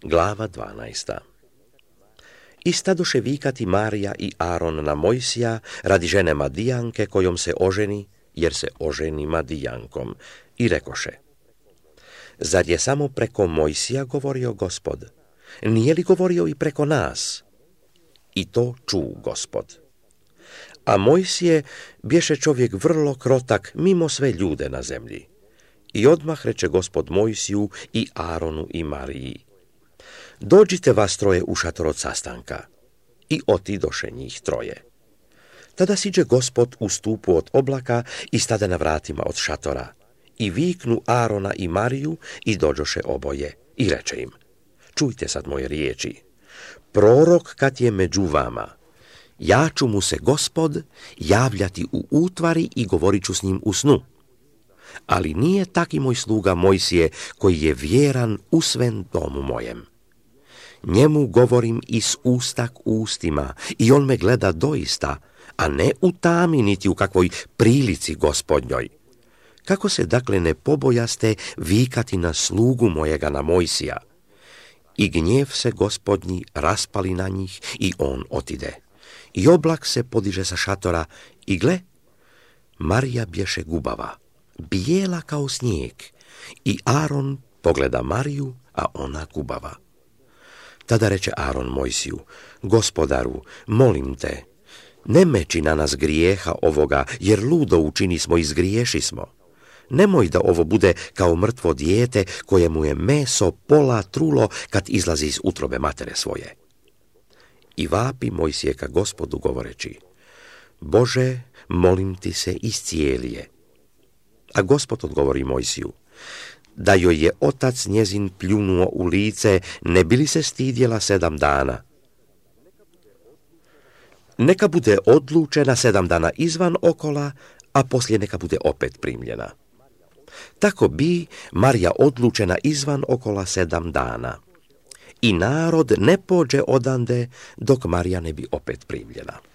Glava 12. I stadoše vikati Marija i Aron na Mojsija radi žene Madijanke kojom se oženi, jer se oženi Madijankom. I rekoše: Zar je samo preko Mojsija govorio Gospod? Nije li govorio i preko nas? I to ču Gospod. A Mojsije bješe čovjek vrlo krotak mimo sve ljude na zemlji. I odmah reče Gospod Mojsiju i Aronu i Mariji: Dođite vas troje u šator od sastanka. I otidoše njih troje. Tada siđe Gospod u stupu od oblaka i stade na vratima od šatora. I viknu Arona i Mariju i dođoše oboje. I reče im: Čujte sad moje riječi. Prorok kad je među vama, ja ću mu se Gospod javljati u utvari i govorit ću s njim u snu. Ali nije tak i moj sluga Mojsije, koji je vjeran u svem domu mojem. Njemu govorim iz usta k ustima i on me gleda doista, a ne u tami niti u kakvoj prilici Gospodnjoj. Kako se dakle ne pobojaste vikati na slugu mojega na Mojsija? I gnjev se Gospodnji raspali na njih i on otide. I oblak se podiže sa šatora i gle, Marija bješe gubava, bijela kao snijeg, i Aron pogleda Mariju, a ona gubava. Tada reče Aron Mojsiju: Gospodaru, molim te, ne meči na nas grijeha ovoga, jer ludo učini smo i zgriješi smo. Nemoj da ovo bude kao mrtvo dijete kojemu je meso pola trulo kad izlazi iz utrobe matere svoje. I vapi Mojsije ka Gospodu govoreći: Bože, molim ti se, iscijeli je. A Gospod odgovori Mojsiju: Da joj je otac njezin pljunuo u lice, ne bi li se stidjela 7 dana? Neka bude odlučena 7 dana izvan okola, a poslije neka bude opet primljena. Tako bi Marija odlučena izvan okola 7 dana. I narod ne pođe odande dok Marija ne bi opet primljena.